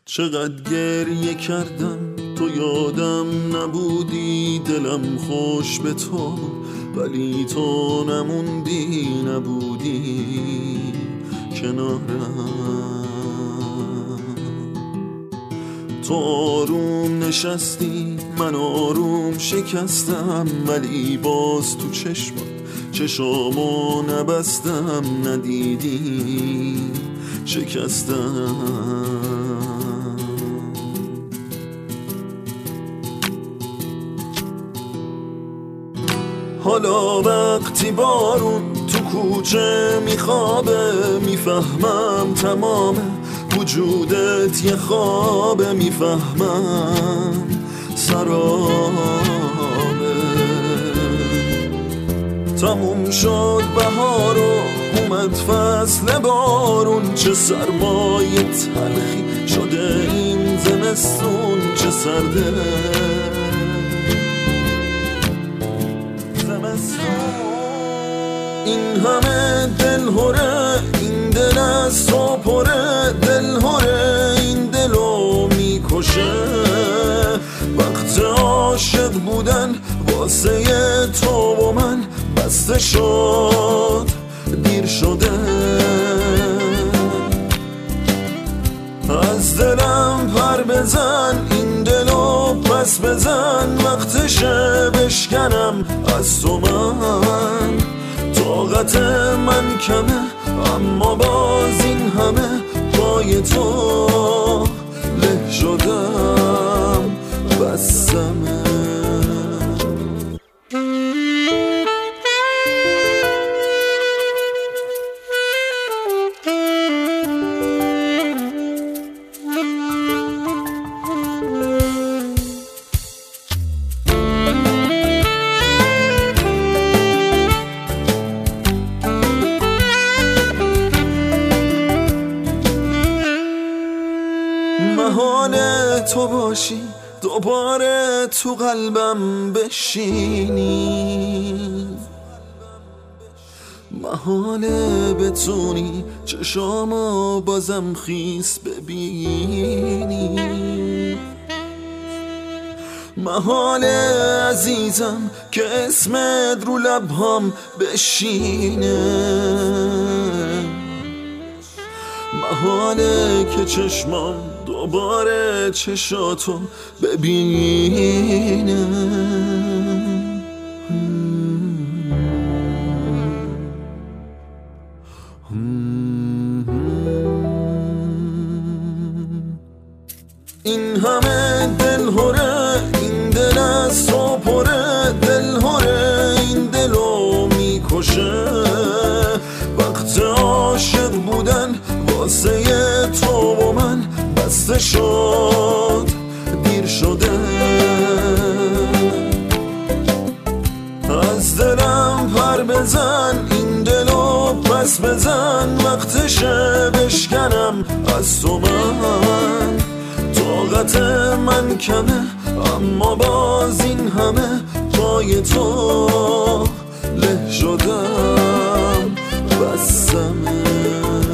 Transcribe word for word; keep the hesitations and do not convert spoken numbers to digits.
چقدر گریه کردم تو یادم نبودی، دلم خوش به تو ولی تو نموندی، نبودی کنارم. تو آروم نشستی من آروم شکستم، ولی باز تو چشمت چشامو نبستم، ندیدی شکستم. حالا وقتی بارون تو کوچه میخوابه، میفهمم تمام وجودت یه خوابه، میفهمم سرابه. تموم شد بهار و اومد فصل بارون، چه سرمایه تلخی شده این زمستون، چه سرده این همه دل هره، این دل از تو پره، دل هره این دلو میکشه. وقت عاشق بودن واسه تو و من بسته شد، دیر شده. از دلم پر بزن این دلو پس بزن، وقتشه بشکنم از تو من. طاقت من کمه اما باز این همه پای تو له شدم، بسمه. محاله تو باشی دوباره تو قلبم بشینی، محاله بتونی چشامو بازم خیس ببینی، محاله عزیزم که اسمت رو لبهام بشینه، محاله که چشمام دوباره چشاتو ببینه. این همه دل هره، این دل از تو پره، دل هره این دلو میکشه. وقت عاشق بودن واسه تو و من بسته شد، دیر شده. از دلم پر بزن این دلو پس بزن، وقتشه بشکنم از تو من. طاقت من کمه اما باز این همه پای تو له شدم، بسمه.